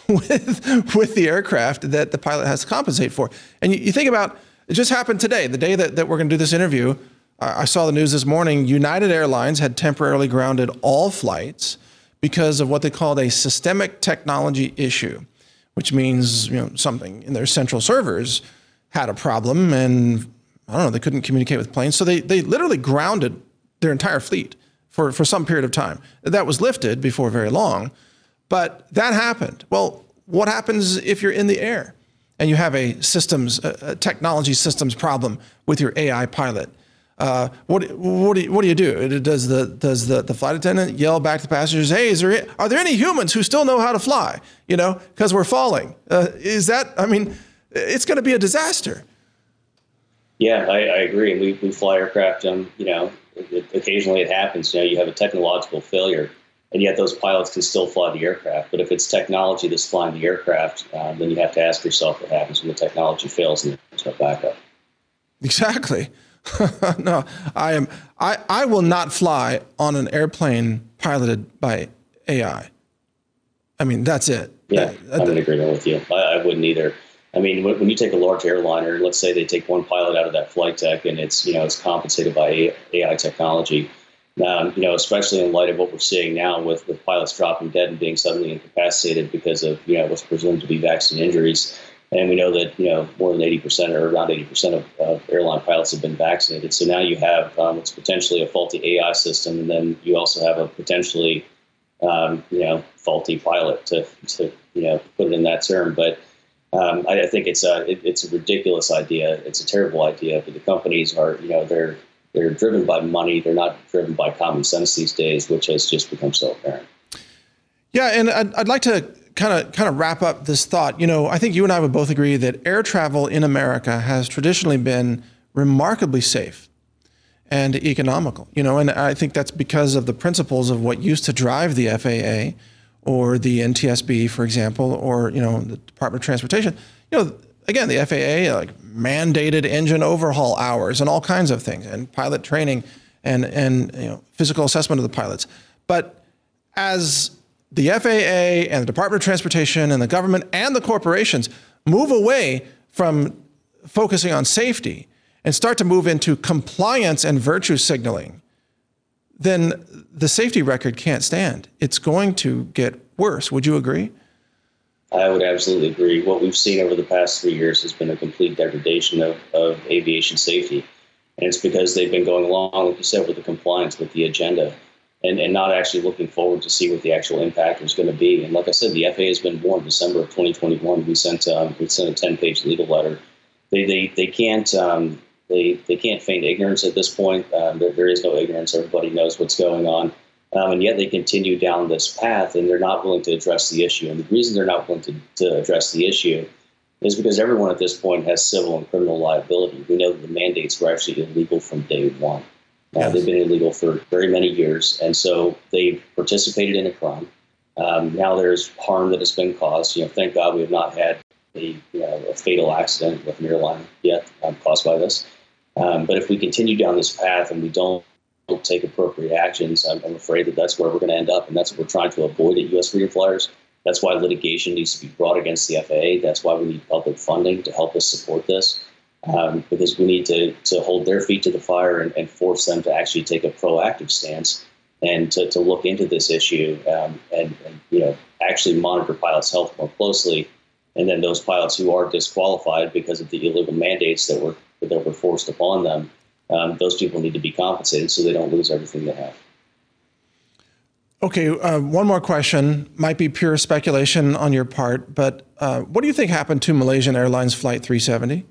with with the aircraft that the pilot has to compensate for. And you, you think about, it just happened today, the day that, that we're going to do this interview. Uh, I saw the news this morning. United Airlines had temporarily grounded all flights because of what they called a systemic technology issue, which means, you know, something in their central servers had a problem and I don't know, they couldn't communicate with planes. So they they literally grounded their entire fleet for, for some period of time. That was lifted before very long, but that happened. Well, what happens if you're in the air and you have a systems, a technology systems problem with your A I pilot? Uh, what what do you, what do you do? Does the does the, the flight attendant yell back to the passengers, "Hey, is there are there any humans who still know how to fly? You know, because we're falling." Uh, is that? I mean, it's going to be a disaster. Yeah, I, I agree. And we we fly aircraft. Um, you know, it, occasionally it happens. You know, you have a technological failure, and yet those pilots can still fly the aircraft. But if it's technology that's flying the aircraft, um, then you have to ask yourself what happens when the technology fails and there's no backup. Exactly. No, I am. I, I will not fly on an airplane piloted by A I. I mean, that's it. Yeah, I'm in agreement with you. I, I wouldn't either. I mean, when, when you take a large airliner, let's say they take one pilot out of that flight deck, and it's you know it's compensated by A I technology. Um, you know, especially in light of what we're seeing now with, with pilots dropping dead and being suddenly incapacitated because of you know what's presumed to be vaccine injuries. And we know that, you know, more than eighty percent or around eighty percent of, of airline pilots have been vaccinated. So now you have um, it's potentially a faulty A I system. And then you also have a potentially, um, you know, faulty pilot to, to, you know, put it in that term. But um, I, I think it's a, it, it's a ridiculous idea. It's a terrible idea. But the companies are, you know, they're they're driven by money. They're not driven by common sense these days, which has just become so apparent. Yeah. And I'd, I'd like to kind of kind of wrap up this thought. You know, I think you and I would both agree that air travel in America has traditionally been remarkably safe and economical. You know, and I think that's because of the principles of what used to drive the F A A or the N T S B, for example, or, you know, the Department of Transportation. You know, again, the F A A like mandated engine overhaul hours and all kinds of things, and pilot training and and you know physical assessment of the pilots. But as the F A A and the Department of Transportation and the government and the corporations move away from focusing on safety and start to move into compliance and virtue signaling, then the safety record can't stand. It's going to get worse. Would you agree? I would absolutely agree. What we've seen over the past three years has been a complete degradation of, of aviation safety. And it's because they've been going along, like you said, with the compliance, with the agenda. And, and not actually looking forward to see what the actual impact is going to be. And like I said, the F A A has been warned. December of twenty twenty-one, we sent um, we sent a ten-page legal letter. They they they can't um, they they can't feign ignorance at this point. Um, there, there is no ignorance. Everybody knows what's going on, um, and yet they continue down this path, and they're not willing to address the issue. And the reason they're not willing to, to address the issue is because everyone at this point has civil and criminal liability. We know that the mandates were actually illegal from day one. Uh, yes. They've been illegal for very many years, and so they've participated in a crime. Um, now there's harm that has been caused. You know, thank God we have not had a, you know, a fatal accident with an airline yet um, caused by this. Um, but if we continue down this path and we don't take appropriate actions, I'm, I'm afraid that that's where we're going to end up, and that's what we're trying to avoid at U S Freedom Flyers. That's why litigation needs to be brought against the F A A. That's why we need public funding to help us support this, um, because we need to, to hold their feet to the fire and, and force them to actually take a proactive stance and to, to look into this issue um, and, and you know actually monitor pilots' health more closely. And then those pilots who are disqualified because of the illegal mandates that were that were forced upon them, um, those people need to be compensated so they don't lose everything they have. Okay, uh, one more question. Might be pure speculation on your part, but uh, what do you think happened to Malaysian Airlines Flight three seventy?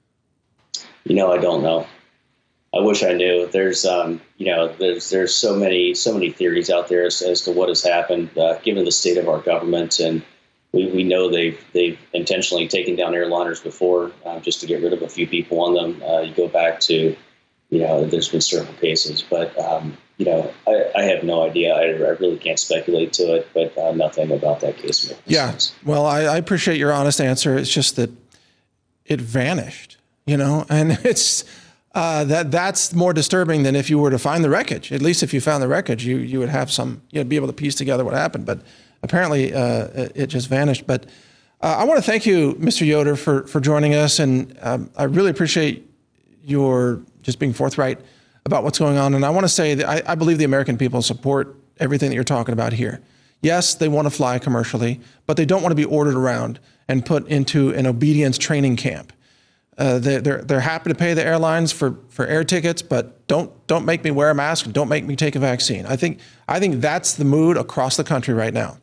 You know, I don't know. I wish I knew. There's, um, you know, there's there's so many so many theories out there as, as to what has happened, uh, given the state of our government, and we, we know they've they've intentionally taken down airliners before um, just to get rid of a few people on them. Uh, you go back to, you know, there's been several cases, but um, you know, I, I have no idea. I, I really can't speculate to it, but uh, nothing about that case makes yeah. sense. Well, I, I appreciate your honest answer. It's just that it vanished, you know, and it's. Uh, that that's more disturbing than if you were to find the wreckage. At least if you found the wreckage, you you would have some, you'd be able to piece together what happened. But apparently, uh, it just vanished. But uh, I want to thank you, Mister Yoder, for for joining us, and um, I really appreciate your just being forthright about what's going on. And I want to say that I, I believe the American people support everything that you're talking about here. Yes, they want to fly commercially, but they don't want to be ordered around and put into an obedience training camp. Uh, they're, they're, they're happy to pay the airlines for, for air tickets, but don't don't make me wear a mask and don't make me take a vaccine. I think I think that's the mood across the country right now.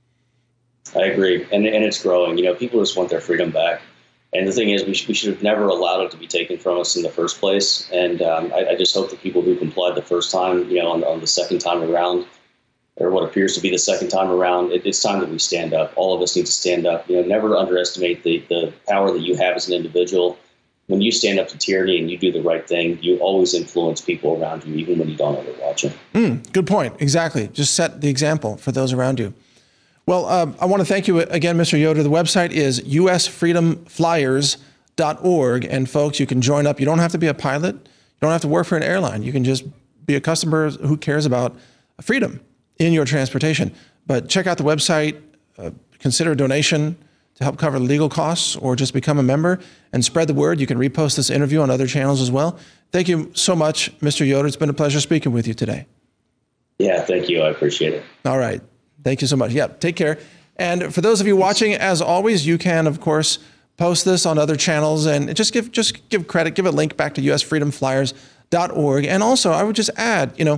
I agree, and and it's growing. You know, people just want their freedom back. And the thing is, we, sh- we should have never allowed it to be taken from us in the first place. And um, I, I just hope that people who complied the first time, you know, on, on the second time around, or what appears to be the second time around, it, it's time that we stand up. All of us need to stand up. You know, never underestimate the, the power that you have as an individual. When you stand up to tyranny and you do the right thing, you always influence people around you, even when you don't ever watch it. Mm, good point. Exactly. Just set the example for those around you. Well, um, I want to thank you again, Mister Yoder. The website is U S freedom flyers dot org. And folks, you can join up. You don't have to be a pilot. You don't have to work for an airline. You can just be a customer who cares about freedom in your transportation. But check out the website, uh, consider a donation to help cover legal costs, or just become a member and spread the word. You can repost this interview on other channels as well. Thank you so much, Mister Yoder. It's been a pleasure speaking with you today. Yeah, thank you. I appreciate it. All right. Thank you so much. Yeah, take care. And for those of you watching, as always, you can, of course, post this on other channels and just give just give credit, give a link back to U S freedom flyers dot org. And also, I would just add, you know,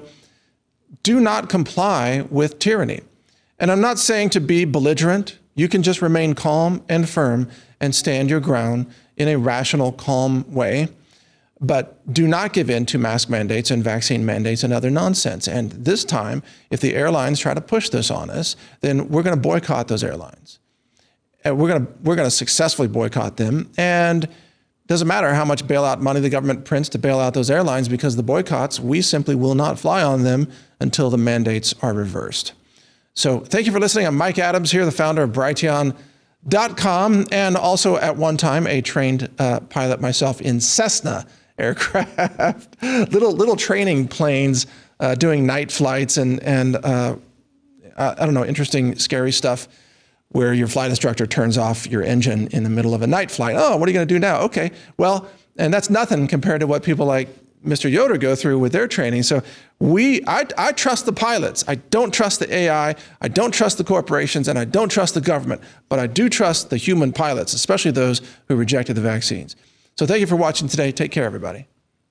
do not comply with tyranny. And I'm not saying to be belligerent. You can just remain calm and firm and stand your ground in a rational, calm way. But do not give in to mask mandates and vaccine mandates and other nonsense. And this time, if the airlines try to push this on us, then we're going to boycott those airlines. And we're going to we're going to successfully boycott them. And it doesn't matter how much bailout money the government prints to bail out those airlines, because the boycotts, we simply will not fly on them until the mandates are reversed. So thank you for listening. I'm Mike Adams here, the founder of Brighteon dot com, and also at one time a trained uh, pilot myself in Cessna aircraft, little little training planes, uh, doing night flights and and uh, I don't know, interesting, scary stuff where your flight instructor turns off your engine in the middle of a night flight. Oh, what are you going to do now? Okay, well, and that's nothing compared to what people like Mister Yoder go through with their training. So we, I, I trust the pilots. I don't trust the A I. I don't trust the corporations, and I don't trust the government. But I do trust the human pilots, especially those who rejected the vaccines. So thank you for watching today. Take care, everybody.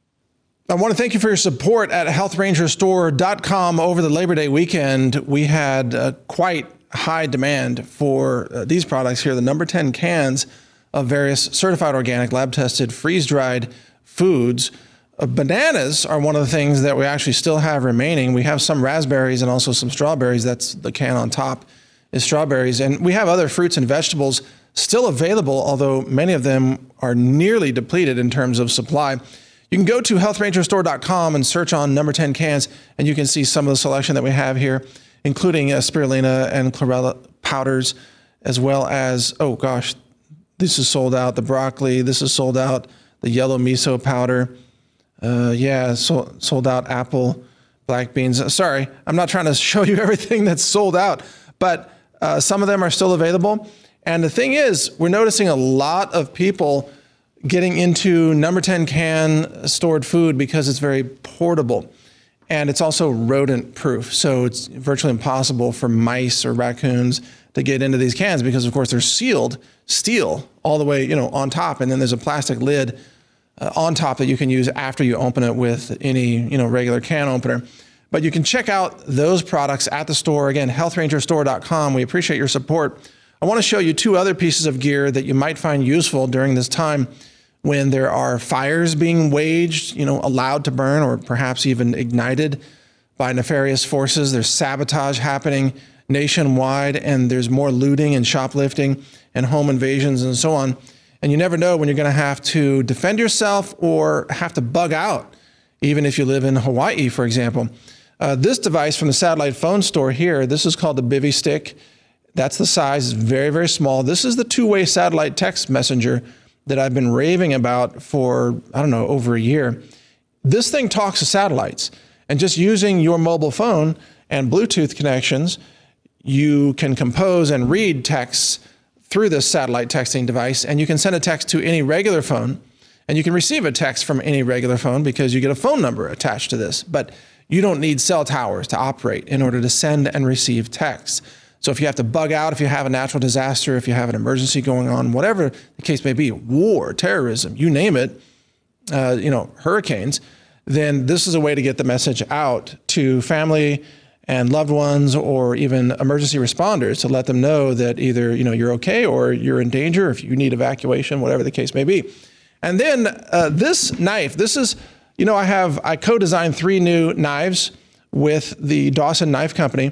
I want to thank you for your support at health ranger store dot com. Over the Labor Day weekend, we had uh, quite high demand for uh, these products here, the number ten cans of various certified organic, lab-tested, freeze-dried foods. Uh, bananas are one of the things that we actually still have remaining. We have some raspberries and also some strawberries. That's the can on top is strawberries. And we have other fruits and vegetables still available, although many of them are nearly depleted in terms of supply. You can go to health ranger store dot com and search on number ten cans, and you can see some of the selection that we have here, including uh, spirulina and chlorella powders, as well as, oh gosh, this is sold out. The broccoli, this is sold out. The yellow miso powder, uh, yeah, so, sold out. Apple, black beans. Sorry, I'm not trying to show you everything that's sold out, but uh, some of them are still available. And the thing is, we're noticing a lot of people getting into number ten can stored food because it's very portable. And it's also rodent proof. So it's virtually impossible for mice or raccoons to get into these cans because, of course, they're sealed steel all the way, you know, on top. And then there's a plastic lid uh, on top that you can use after you open it with any, you know, regular can opener. But you can check out those products at the store. Again, health ranger store dot com. We appreciate your support. I want to show you two other pieces of gear that you might find useful during this time when there are fires being waged, you know, allowed to burn or perhaps even ignited by nefarious forces. There's sabotage happening nationwide, and there's more looting and shoplifting and home invasions and so on. And you never know when you're going to have to defend yourself or have to bug out, even if you live in Hawaii, for example. Uh, this device from the satellite phone store here, this is called the Bivy Stick. That's the size, it's very, very small. This is the two-way satellite text messenger that I've been raving about for, I don't know, over a year. This thing talks to satellites, and just using your mobile phone and Bluetooth connections, you can compose and read texts through this satellite texting device, and you can send a text to any regular phone, and you can receive a text from any regular phone because you get a phone number attached to this. But you don't need cell towers to operate in order to send and receive texts. So if you have to bug out, if you have a natural disaster, if you have an emergency going on, whatever the case may be, war, terrorism, you name it, uh, you know, hurricanes, then this is a way to get the message out to family and loved ones or even emergency responders to let them know that either, you know, you're okay or you're in danger, if you need evacuation, whatever the case may be. And then uh, this knife, this is, you know, I have, I co-designed three new knives with the Dawson Knife Company.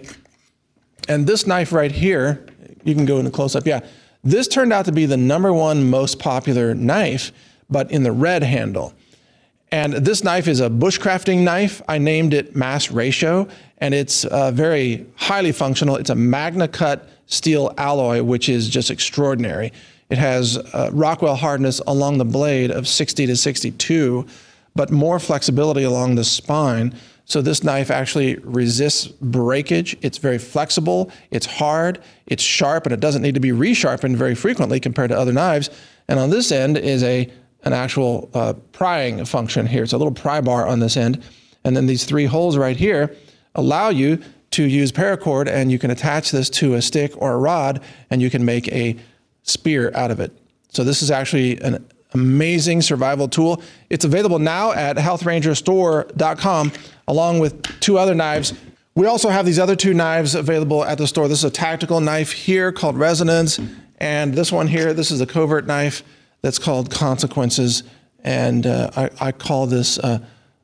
And this knife right here, you can go in a close-up, yeah. This turned out to be the number one most popular knife, but in the red handle. And this knife is a bushcrafting knife. I named it Mass Ratio, and it's uh, very highly functional. It's a Magna Cut steel alloy, which is just extraordinary. It has uh, Rockwell hardness along the blade of sixty to sixty-two, but more flexibility along the spine. So this knife actually resists breakage. It's very flexible, it's hard, it's sharp, and it doesn't need to be resharpened very frequently compared to other knives. And on this end is a an actual uh, prying function here. It's a little pry bar on this end. And then these three holes right here allow you to use paracord, and you can attach this to a stick or a rod, and you can make a spear out of it. So this is actually an amazing survival tool. It's available now at health ranger store dot com, along with two other knives. We also have these other two knives available at the store. This is a tactical knife here called Resonance, and this one here, this is a covert knife that's called Consequences, and uh, I, I call this uh,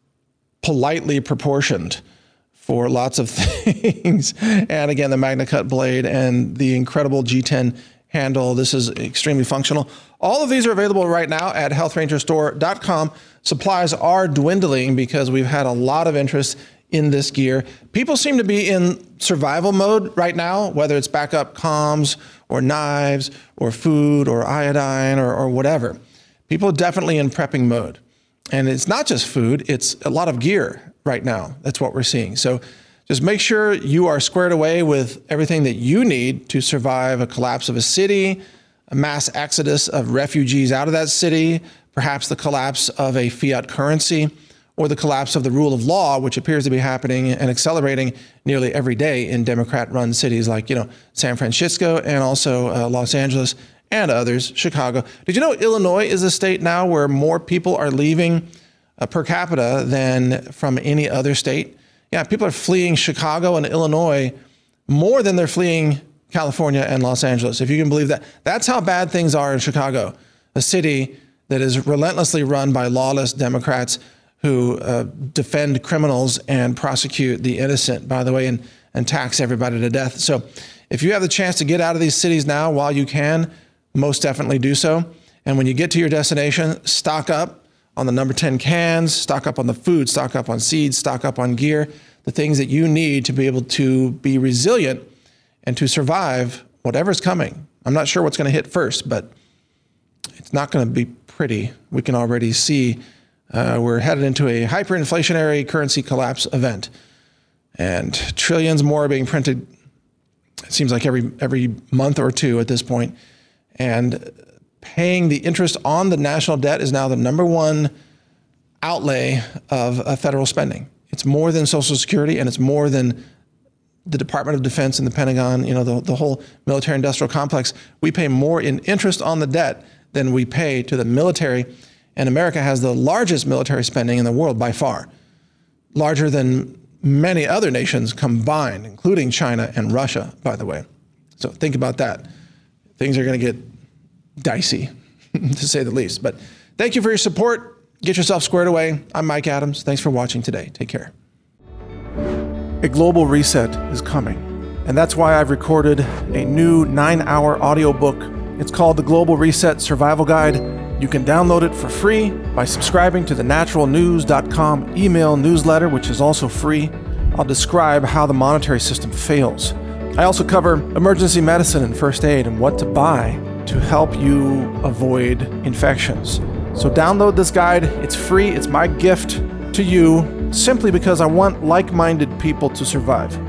politely proportioned for lots of things. And again, the Magna Cut blade and the incredible G ten handle. This is extremely functional. All of these are available right now at health ranger store dot com. Supplies are dwindling because we've had a lot of interest in this gear. People seem to be in survival mode right now, whether it's backup comms or knives or food or iodine or, or whatever. People are definitely in prepping mode. And it's not just food, it's a lot of gear right now. That's what we're seeing. So just make sure you are squared away with everything that you need to survive a collapse of a city, a mass exodus of refugees out of that city, perhaps the collapse of a fiat currency, or the collapse of the rule of law, which appears to be happening and accelerating nearly every day in Democrat-run cities like, you know, San Francisco and also uh, Los Angeles and others, Chicago. Did you know Illinois is a state now where more people are leaving uh, per capita than from any other state? Yeah, people are fleeing Chicago and Illinois more than they're fleeing California and Los Angeles, if you can believe that. That's how bad things are in Chicago, a city that is relentlessly run by lawless Democrats who uh, defend criminals and prosecute the innocent, by the way, and, and tax everybody to death. So if you have the chance to get out of these cities now while you can, most definitely do so. And when you get to your destination, stock up on the number ten cans, stock up on the food, stock up on seeds, stock up on gear, the things that you need to be able to be resilient and to survive whatever's coming. I'm not sure what's going to hit first, but it's not going to be pretty. We can already see uh, we're headed into a hyperinflationary currency collapse event, and trillions more are being printed. It seems like every every month or two at this point, and paying the interest on the national debt is now the number one outlay of uh, federal spending. It's more than Social Security, and it's more than the Department of Defense and the Pentagon, you know, the, the whole military-industrial complex. We pay more in interest on the debt than we pay to the military, and America has the largest military spending in the world by far, larger than many other nations combined, including China and Russia, by the way. So think about that. Things are going to get dicey, to say the least. But thank you for your support. Get yourself squared away. I'm Mike Adams. Thanks for watching today. Take care. A global reset is coming, and that's why I've recorded a new nine-hour audiobook. It's called The Global Reset Survival Guide. You can download it for free by subscribing to the natural news dot com email newsletter, which is also free. I'll describe how the monetary system fails. I also cover emergency medicine and first aid and what to buy to help you avoid infections. So download this guide. It's free. It's my gift to you simply because I want like-minded people to survive.